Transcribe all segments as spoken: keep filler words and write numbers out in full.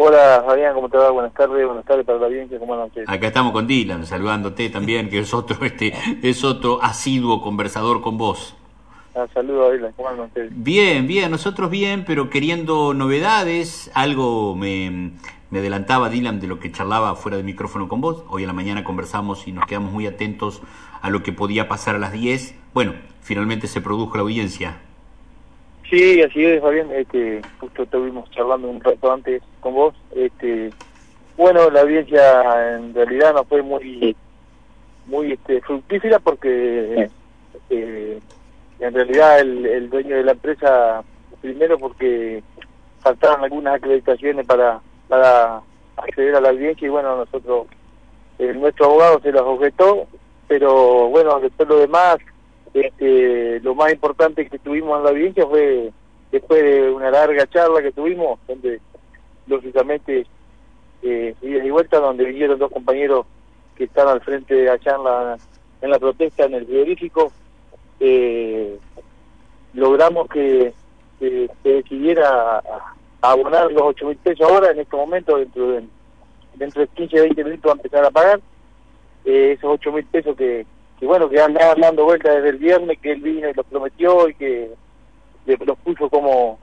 Hola Fabián, ¿cómo te va? Buenas tardes, buenas tardes para la audiencia, ¿cómo andan ustedes? Acá estamos con Dylan, saludándote también, que es otro, este, es otro asiduo conversador con vos. Ah, saludos a Dylan, ¿cómo andan ustedes? Bien, bien, nosotros bien, pero queriendo novedades, algo me, me adelantaba Dylan de lo que charlaba fuera de micrófono con vos. Hoy en la mañana conversamos y nos quedamos muy atentos a lo que podía pasar a las diez. Bueno, finalmente se produjo la audiencia. Sí, así es, Fabián, este, justo estuvimos charlando un rato antes con vos. Este, bueno, la audiencia en realidad no fue muy, muy este, fructífera porque eh, en realidad el, el dueño de la empresa, primero porque faltaron algunas acreditaciones para, para acceder a la audiencia y bueno, nosotros, eh, nuestro abogado se las objetó, pero bueno, después lo demás, este, lo más importante que tuvimos en la audiencia fue después de una larga charla que tuvimos, donde lógicamente eh, ida y vuelta, donde vinieron dos compañeros que están al frente allá en la, en la protesta, en el frigorífico. Eh, logramos que, que se decidiera a, a abonar los ocho mil pesos ahora, en este momento, dentro de, dentro de quince a veinte minutos a empezar a pagar eh, esos ocho mil pesos que, que bueno, que andaban dando vueltas desde el viernes, que él vino y los prometió y que le, los puso como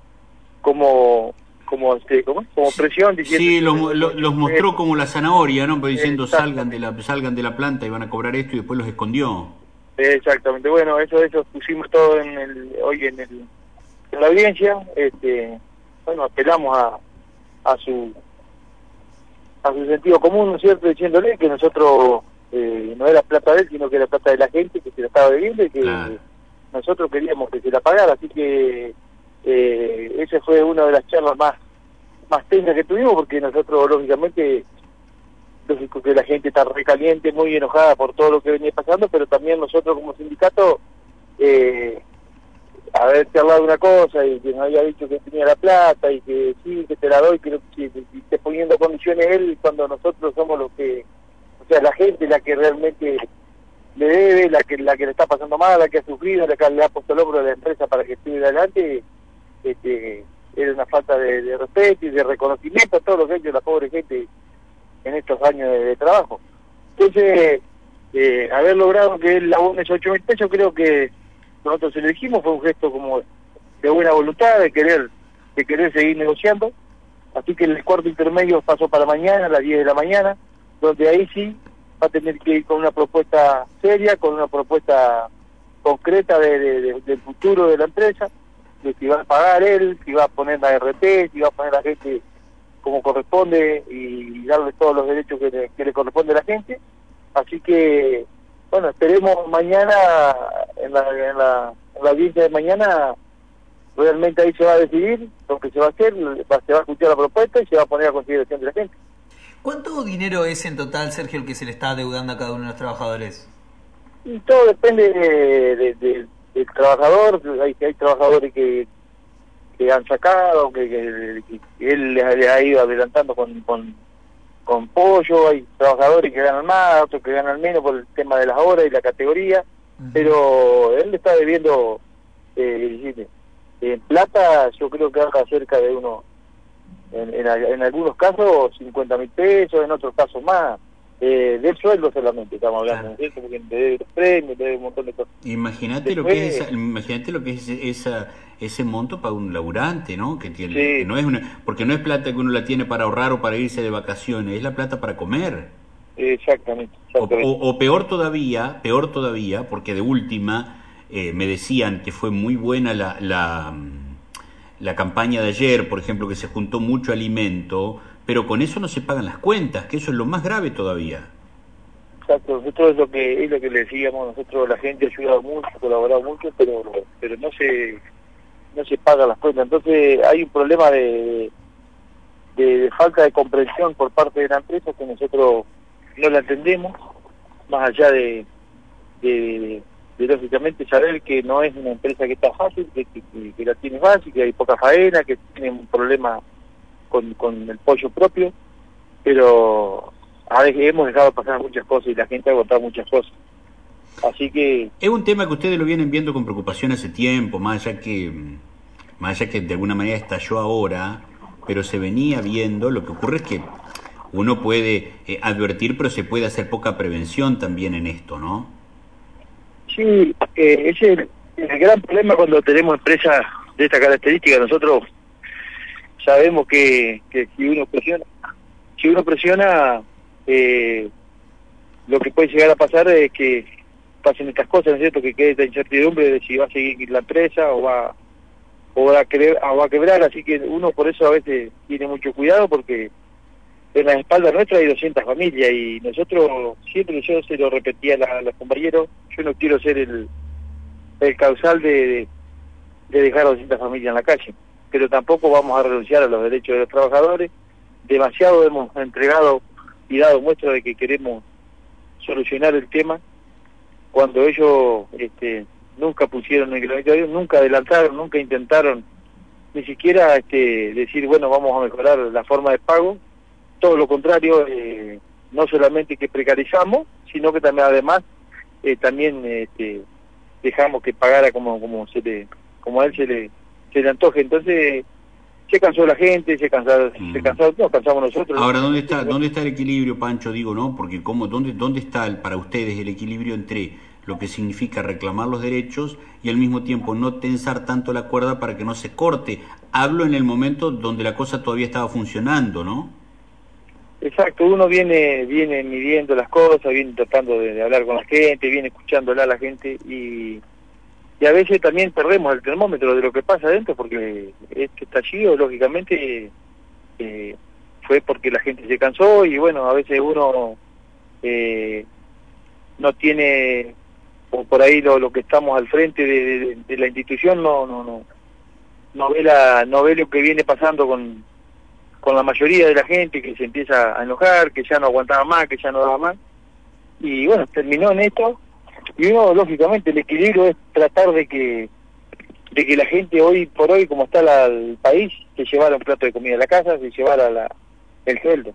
como como este como, como presión diciendo Sí, que los, los, los mostró como la zanahoria, ¿no? Pero diciendo salgan de la salgan de la planta y van a cobrar esto y después los escondió. Exactamente, bueno, eso eso pusimos todo en el, hoy en, el, en la audiencia, este, bueno, apelamos a, a su a su sentido común, ¿no es cierto?, diciéndole que nosotros eh, no era plata de él, sino que era plata de la gente que se la estaba debiendo y que Claro. nosotros queríamos que se la pagara, así que eh, esa fue una de las charlas más más tensas que tuvimos, porque nosotros lógicamente lógico que la gente está recaliente, muy enojada por todo lo que venía pasando, pero también nosotros como sindicato, eh, haber charlado una cosa y que nos había dicho que tenía la plata y que sí, que te la doy, que, que, que esté poniendo condiciones él cuando nosotros somos los que, o sea, la gente la que realmente le debe, la que la que le está pasando mal, la que ha sufrido, la que le ha puesto el hombro a la empresa para que esté adelante, este, era una falta de, de respeto y de reconocimiento a todo lo que ha hecho la pobre gente en estos años de, de trabajo. Entonces, eh, haber logrado que él abone esos ocho mil pesos, creo que nosotros elegimos, fue un gesto como de buena voluntad, de querer de querer seguir negociando, así que el cuarto intermedio pasó para mañana, a las diez de la mañana, donde ahí sí va a tener que ir con una propuesta seria, con una propuesta concreta de, de, de, del futuro de la empresa, de si va a pagar él, si va a poner la R T, si va a poner a la gente como corresponde y darle todos los derechos que le, que le corresponde a la gente. Así que, bueno, esperemos mañana, en la, en la, en la audiencia de mañana, realmente ahí se va a decidir lo que se va a hacer, va, se va a escuchar la propuesta y se va a poner a consideración de la gente. ¿Cuánto dinero es en total, Sergio, el que se le está adeudando a cada uno de los trabajadores? Y todo depende de, de, de, del trabajador, hay, hay trabajadores que que han sacado, que, que, que él les, les ha ido adelantando con, con, con pollo, hay trabajadores que ganan más, otros que ganan menos por el tema de las horas y la categoría, uh-huh. Pero él le está debiendo, eh, en plata yo creo que anda cerca de uno, en, en, en algunos casos cincuenta mil pesos, en otros casos más. Eh, del sueldo solamente estamos hablando, claro. Porque te debe los premios, te debe un montón de cosas. Imagínate lo que es esa, imagínate lo que es esa, ese monto para un laburante, ¿no? Que tiene, sí. que no es una, porque no es plata que uno la tiene para ahorrar o para irse de vacaciones, es la plata para comer. Exactamente. exactamente. O, o, o peor todavía, peor todavía, porque de última eh, me decían que fue muy buena la, la la campaña de ayer, por ejemplo, que se juntó mucho alimento, pero con eso no se pagan las cuentas, que eso es lo más grave todavía. Exacto, nosotros es lo que es lo que le decíamos, nosotros la gente ha ayudado mucho, ha colaborado mucho, pero pero no se no se pagan las cuentas, entonces hay un problema de, de, de falta de comprensión por parte de la empresa que nosotros no la entendemos, más allá de, de, de lógicamente saber que no es una empresa que está fácil, que, que, que la tiene fácil, que hay poca faena, que tiene un problema con, con el pollo propio, pero a veces hemos dejado pasar muchas cosas y la gente ha agotado muchas cosas. Así que... Es un tema que ustedes lo vienen viendo con preocupación hace tiempo, más allá que, más allá que de alguna manera estalló ahora, pero se venía viendo. Lo que ocurre es que uno puede eh, advertir, pero se puede hacer poca prevención también en esto, ¿no? Sí, eh, ese es el, el gran problema cuando tenemos empresas de esta característica. Nosotros sabemos que, que si uno presiona, si uno presiona, eh, lo que puede llegar a pasar es que pasen estas cosas, ¿no es cierto? Que quede esta incertidumbre de si va a seguir la empresa o va, o va a quebrar, o va a quebrar. Así que uno por eso a veces tiene mucho cuidado, porque en la espalda nuestra hay doscientas familias y nosotros siempre, yo se lo repetía a, la, a los compañeros, yo no quiero ser el, el causal de, de dejar a doscientas familias en la calle, pero tampoco vamos a renunciar a los derechos de los trabajadores. Demasiado hemos entregado y dado muestra de que queremos solucionar el tema, cuando ellos este, nunca pusieron el granito de arena, nunca adelantaron, nunca intentaron ni siquiera este, decir, bueno, vamos a mejorar la forma de pago. Todo lo contrario, eh, no solamente que precarizamos, sino que también además eh, también este, dejamos que pagara como como se le, como a él se le se le antoje. Entonces se cansó la gente, se cansó, mm. se cansó, nos cansamos nosotros. Ahora, ¿dónde está dónde está el equilibrio, Pancho? Digo, ¿no? Porque cómo dónde dónde está el, para ustedes el equilibrio entre lo que significa reclamar los derechos y al mismo tiempo no tensar tanto la cuerda para que no se corte? Hablo en el momento donde la cosa todavía estaba funcionando, ¿no? Exacto, uno viene viene midiendo las cosas, viene tratando de, de hablar con la gente, viene escuchándola a la gente y, y a veces también perdemos el termómetro de lo que pasa adentro, porque este estallido lógicamente eh, fue porque la gente se cansó y bueno, a veces uno eh, no tiene, o por ahí lo, lo que estamos al frente de, de, de la institución no no no no ve la no ve lo que viene pasando con con la mayoría de la gente, que se empieza a enojar, que ya no aguantaba más, que ya no daba más, y bueno, terminó en esto, y uno, lógicamente, el equilibrio es tratar de que de que la gente hoy por hoy, como está la, el país, se llevara un plato de comida a la casa, se llevara la, el sueldo,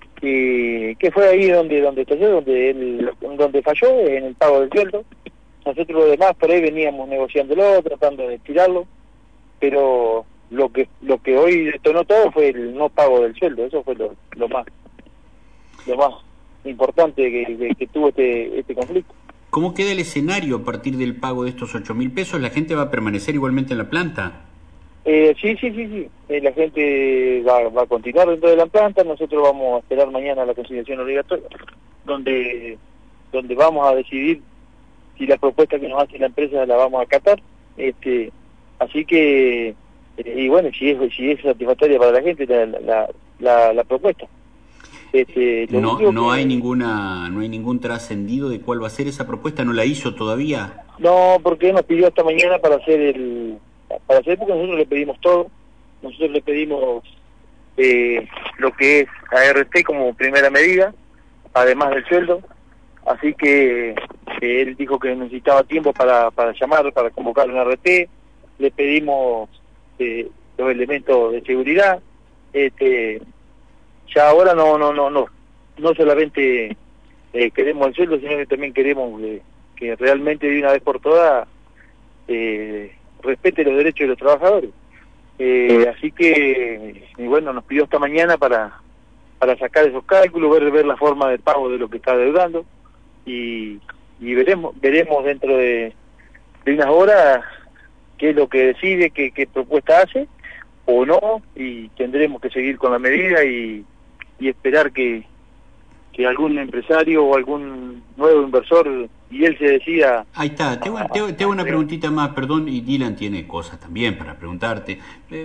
y que fue ahí donde donde estalló, donde él, donde falló, en el pago del sueldo. Nosotros los demás por ahí veníamos negociándolo, tratando de tirarlo, pero lo que lo que hoy detonó todo fue el no pago del sueldo. Eso fue lo, lo más lo más importante que, que, que tuvo este este conflicto. ¿Cómo queda el escenario a partir del pago de estos ocho mil pesos? ¿La gente va a permanecer igualmente en la planta? Eh, sí, sí, sí, sí. Eh, la gente va, va a continuar dentro de la planta. Nosotros vamos a esperar mañana la conciliación obligatoria, donde donde vamos a decidir si la propuesta que nos hace la empresa la vamos a acatar. Este, así que y bueno, si es si es satisfactoria para la gente la la, la, la propuesta. Este, no no hay que... ninguna no hay ningún trascendido de cuál va a ser esa propuesta. ¿No la hizo todavía? No, porque nos pidió esta mañana para hacer el para hacer porque nosotros le pedimos todo. Nosotros le pedimos eh, lo que es A R T como primera medida, además del sueldo. Así que eh, él dijo que necesitaba tiempo para para llamar, para convocar un A R T. Le pedimos Eh, los elementos de seguridad. Este, ya ahora no no no no no solamente eh, queremos el sueldo, sino que también queremos eh, que realmente de una vez por todas eh, respete los derechos de los trabajadores. Eh, así que y bueno, nos pidió esta mañana para para sacar esos cálculos, ver ver la forma de pago de lo que está deudando y, y veremos veremos dentro de, de unas horas qué es lo que decide, qué, qué propuesta hace o no, y tendremos que seguir con la medida y, y esperar que, que algún empresario o algún nuevo inversor y él se decida. Ahí está, te hago, te, te hago una preguntita más, perdón, y Dylan tiene cosas también para preguntarte. Eh,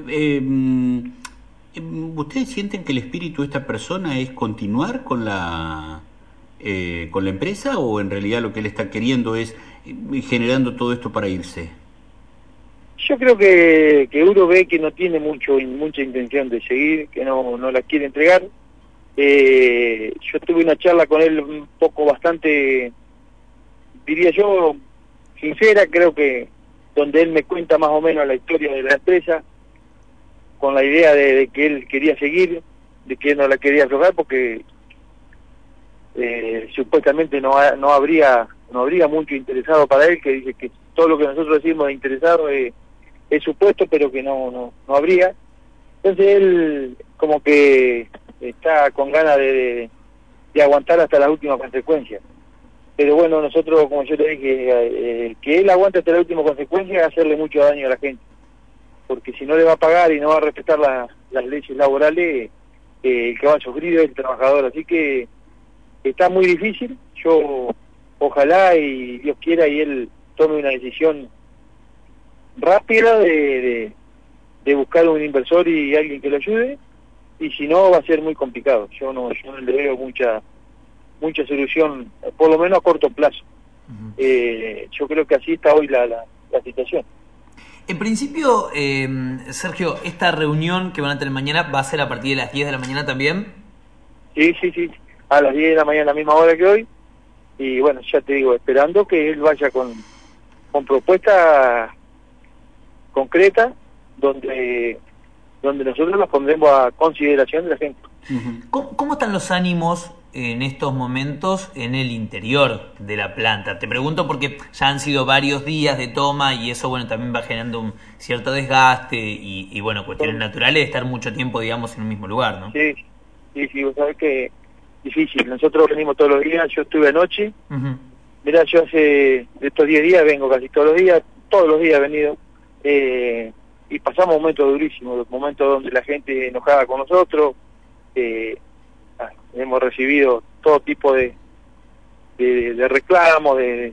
eh, ¿Ustedes sienten que el espíritu de esta persona es continuar con la eh, con la empresa o en realidad lo que él está queriendo es eh, generando todo esto para irse? Yo creo que, que uno ve que no tiene mucho mucha intención de seguir, que no, no la quiere entregar. Eh, yo tuve una charla con él un poco bastante, diría yo, sincera, creo que donde él me cuenta más o menos la historia de la empresa, con la idea de, de que él quería seguir, de que él no la quería aflojar porque eh, supuestamente no, ha, no habría no habría mucho interesado para él, que dice que todo lo que nosotros decimos de interesado es es supuesto, pero que no no no habría. Entonces él como que está con ganas de, de, de aguantar hasta las últimas consecuencias. Pero bueno, nosotros, como yo le dije, eh, que él aguante hasta la última consecuencia es hacerle mucho daño a la gente. Porque si no le va a pagar y no va a respetar la, las leyes laborales, eh, el que va a sufrir es el trabajador. Así que está muy difícil. Yo ojalá y Dios quiera y él tome una decisión rápida de, de, de buscar un inversor y alguien que lo ayude, y si no va a ser muy complicado. Yo no, yo no le veo mucha mucha solución, por lo menos a corto plazo. Uh-huh. eh, yo creo que así está hoy la, la, la situación. En principio, eh, Sergio, esta reunión que van a tener mañana va a ser a partir de las diez de la mañana también. Sí, sí, sí, a las diez de la mañana, a la misma hora que hoy, y bueno, ya te digo, esperando que él vaya con, con propuestas concretas, donde donde nosotros las pondremos a consideración de la gente. Uh-huh. ¿Cómo, ¿Cómo están los ánimos en estos momentos en el interior de la planta? Te pregunto porque ya han sido varios días de toma y eso, bueno, también va generando un cierto desgaste y, y bueno, cuestiones naturales de estar mucho tiempo, digamos, en un mismo lugar, ¿no? Sí, sí, sí, vos sabés que difícil. Nosotros venimos todos los días, yo estuve anoche. Uh-huh. Mirá, yo hace de estos diez días vengo casi todos los días, todos los días he venido. Eh, y pasamos momentos durísimos, momentos donde la gente enojada con nosotros, eh, ah, hemos recibido todo tipo de de, de reclamos, de,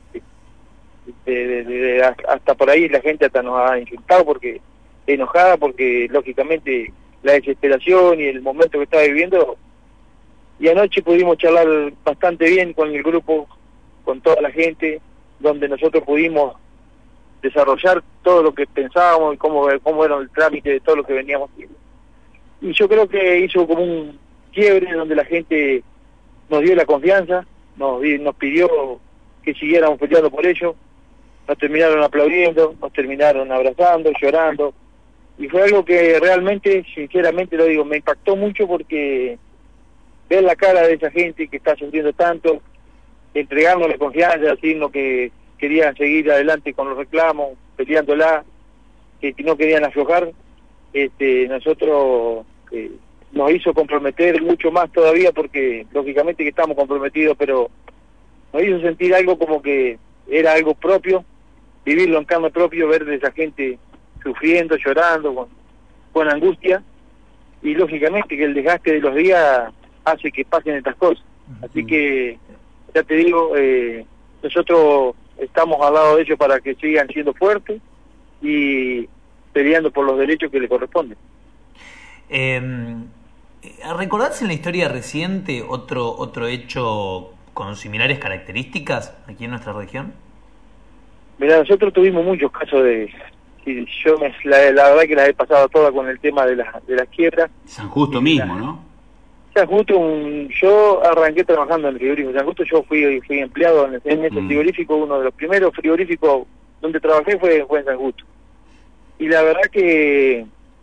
de, de, de, de hasta por ahí la gente hasta nos ha insultado porque enojada, porque lógicamente la desesperación y el momento que estaba viviendo. Y anoche pudimos charlar bastante bien con el grupo, con toda la gente, donde nosotros pudimos desarrollar todo lo que pensábamos y cómo, cómo era el trámite de todo lo que veníamos haciendo. Y yo creo que hizo como un quiebre donde la gente nos dio la confianza, nos, nos pidió que siguiéramos peleando por ello, nos terminaron aplaudiendo, nos terminaron abrazando, llorando, y fue algo que realmente, sinceramente lo digo, me impactó mucho porque ver la cara de esa gente que está sufriendo tanto, entregarnos la confianza, decirnos que querían seguir adelante con los reclamos, peleándola, que no querían aflojar, este, nosotros eh, nos hizo comprometer mucho más todavía, porque lógicamente que estamos comprometidos, pero nos hizo sentir algo como que era algo propio, vivirlo en carne propio, ver de esa gente sufriendo, llorando, con, con angustia, y lógicamente que el desgaste de los días hace que pasen estas cosas. Así que, ya te digo, eh, nosotros estamos al lado de ellos para que sigan siendo fuertes y peleando por los derechos que le corresponden. Eh, ¿Recordás en la historia reciente otro otro hecho con similares características aquí en nuestra región? Mira, nosotros tuvimos muchos casos de... Yo me, la, la verdad que las he pasado todas con el tema de, la, de las quiebras. San Justo mismo, la, ¿no? San Justo, un, yo arranqué trabajando en el frigorífico San Justo, yo fui fui empleado en, en ese mm. frigorífico, uno de los primeros frigoríficos donde trabajé fue, fue en San Justo. Y la verdad que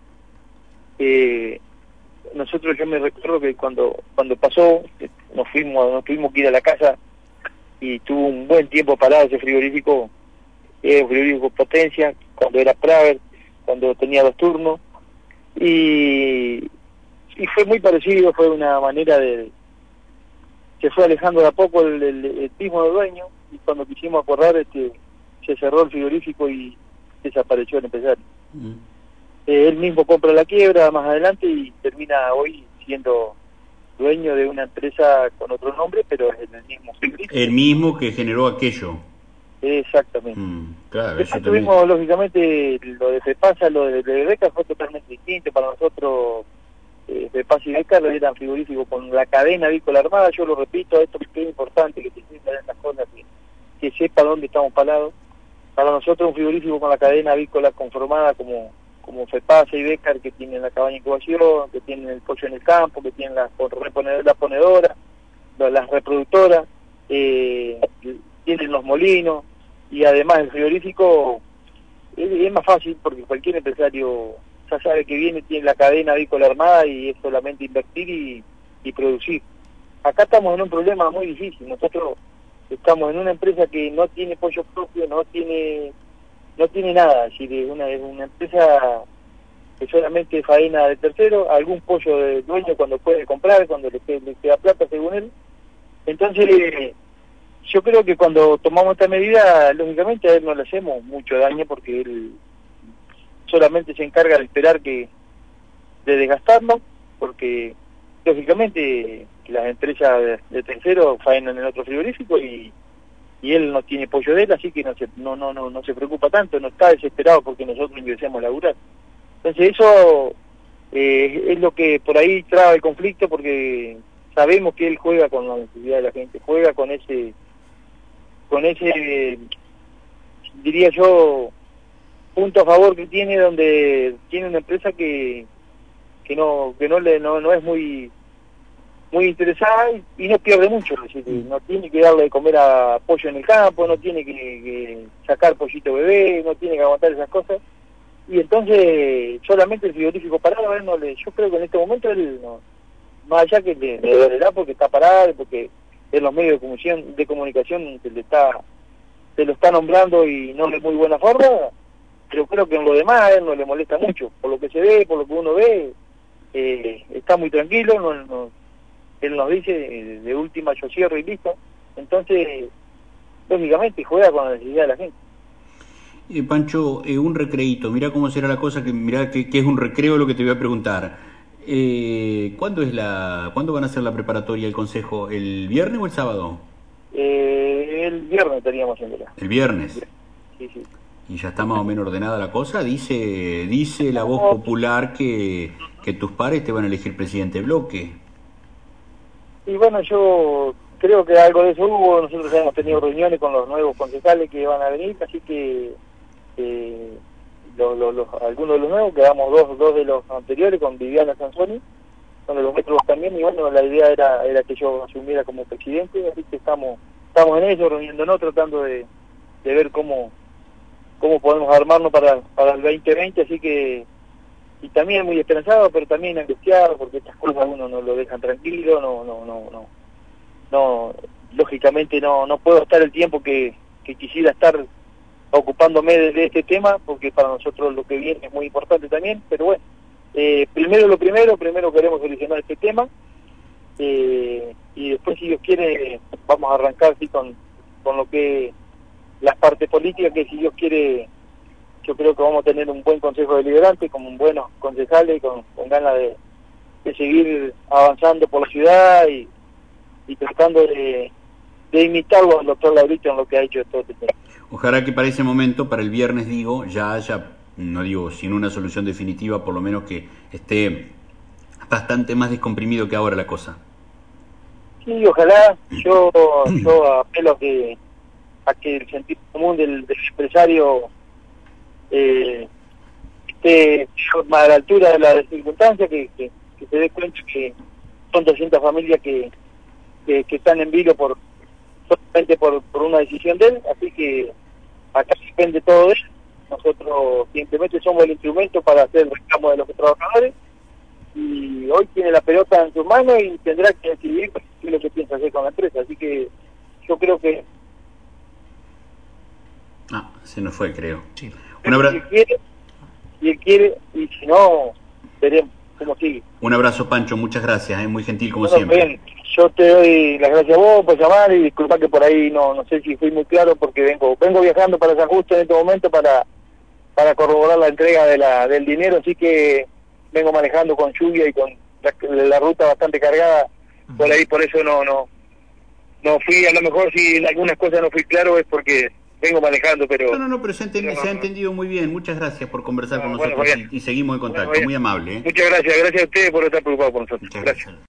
eh, nosotros, yo me recuerdo que cuando cuando pasó, nos fuimos nos tuvimos que ir a la casa y tuvo un buen tiempo parado ese frigorífico, eh, un frigorífico potencia, cuando era Praver, cuando tenía dos turnos, y y fue muy parecido, fue una manera de... se fue alejando de a poco el, el, el mismo dueño, y cuando quisimos acordar, este, se cerró el frigorífico y desapareció el empresario. Mm. Eh, él mismo compra la quiebra más adelante y termina hoy siendo dueño de una empresa con otro nombre, pero es el mismo frigorífico. El mismo que generó aquello. Exactamente. Mm, claro, Después tuvimos, también... lógicamente, lo de FEPASA, lo de, de Beca fue totalmente distinto para nosotros. Eh, FEPASA y Beca eran frigoríficos con la cadena avícola armada. Yo lo repito, esto es muy importante que se sepa en estas cosas, que, que sepa dónde estamos parados. Para nosotros un frigorífico con la cadena avícola conformada como como FEPASA y Becar, que tienen la cabaña de incubación, que tienen el pollo en el campo, que tienen las la ponedoras, las reproductoras, eh, tienen los molinos, y además el frigorífico es, es más fácil porque cualquier empresario ya sabe que viene, tiene la cadena avícola armada y es solamente invertir y, y producir. Acá estamos en un problema muy difícil. Nosotros estamos en una empresa que no tiene pollo propio, no tiene no tiene nada, es decir, es una, es una empresa que solamente faena de tercero, algún pollo de dueño cuando puede comprar, cuando le, le queda plata según él. Entonces eh, yo creo que cuando tomamos esta medida, lógicamente a él no le hacemos mucho daño porque él solamente se encarga de esperar que de desgastarnos, porque lógicamente las empresas de, de tercero faenan en otro frigorífico y, y él no tiene pollo de él, así que no se, no, no, no, no se preocupa tanto, no está desesperado porque nosotros ingresemos a laburar. Entonces eso eh, es lo que por ahí traba el conflicto, porque sabemos que él juega con la necesidad de la gente, juega con ese, con ese, diría yo, punto a favor que tiene, donde tiene una empresa que que no que no le no, no es muy muy interesada y, y no pierde mucho, es decir, no tiene que darle de comer a pollo en el campo, no tiene que, que sacar pollito bebé, no tiene que aguantar esas cosas, y entonces solamente el frigorífico parado, él no le, yo creo que en este momento él no, más allá que le, le dolerá porque está parado, porque en los medios de comunicación, de comunicación se le está se lo está nombrando y no de muy buena forma, pero creo que en lo demás a él no le molesta mucho, por lo que se ve, por lo que uno ve, eh, está muy tranquilo, no, no, él nos dice, eh, de última yo cierro y listo, entonces, lógicamente juega con la necesidad de la gente. Eh, Pancho, eh, un recreíto, mira cómo será la cosa, que mira que, que es un recreo lo que te voy a preguntar. Eh, ¿Cuándo es la, cuándo van a hacer la preparatoria, el consejo? ¿El viernes o el sábado? Eh, el viernes teníamos en verdad. ¿El viernes? Sí, sí. ¿Y ya está más o menos ordenada la cosa? Dice dice la voz popular que, que tus pares te van a elegir presidente de bloque. Y bueno, yo creo que algo de eso hubo. Nosotros hemos tenido reuniones con los nuevos concejales que van a venir, así que eh, los, los, los, algunos de los nuevos, quedamos dos, dos de los anteriores con Viviana Sansoni, con los nuestros también, y bueno, la idea era era que yo asumiera como presidente, así que estamos estamos en eso, reuniéndonos, tratando de, de ver cómo cómo podemos armarnos para, para el veinte veinte, así que, y también muy esperanzado, pero también angustiado, porque estas cosas a uno no lo dejan tranquilo, no, no, no, no, no, lógicamente no, no puedo estar el tiempo que, que quisiera estar ocupándome de, de este tema, porque para nosotros lo que viene es muy importante también, pero bueno, eh, primero lo primero, primero queremos solucionar este tema, eh, y después si Dios quiere vamos a arrancar sí, con, con lo que las partes políticas, que si Dios quiere yo creo que vamos a tener un buen consejo deliberante con buenos concejales, con, con ganas de, de seguir avanzando por la ciudad y, y tratando de, de imitarlo al doctor Laurito en lo que ha hecho todo este tiempo. Ojalá que para ese momento, para el viernes digo, ya haya, no digo sin una solución definitiva, por lo menos que esté bastante más descomprimido que ahora la cosa. Sí, ojalá. Yo, yo apelo a que a que el sentido común del, del empresario eh, esté más a la altura de las circunstancias, que, que, que se dé cuenta que son doscientas familias que, que, que están en vilo por solamente por, por una decisión de él, así que acá depende todo de él. Nosotros simplemente somos el instrumento para hacer el reclamo de los trabajadores, y hoy tiene la pelota en sus manos y tendrá que decidir qué es lo que piensa hacer con la empresa, así que yo creo que Ah, se nos fue, creo. Sí. Un abrazo. Si él quiere, si él quiere, y si no, veremos cómo sigue. Un abrazo, Pancho, muchas gracias, ¿eh? Muy gentil como Bueno, siempre. bien, yo te doy las gracias a vos por llamar, y disculpa que por ahí no no sé si fui muy claro, porque vengo vengo viajando para San Justo en este momento para para corroborar la entrega de la del dinero, así que vengo manejando con lluvia y con la, la ruta bastante cargada, uh-huh. Por ahí por eso no no no fui, a lo mejor si en algunas cosas no fui claro es porque vengo manejando, pero... No, no, no, pero se, enten, pero, se ha entendido muy bien. Muchas gracias por conversar no, con bueno, nosotros bien. y, y seguimos en contacto. Bueno, muy amable. ¿eh? Muchas gracias, gracias a ustedes por estar preocupados por nosotros. Muchas gracias. gracias.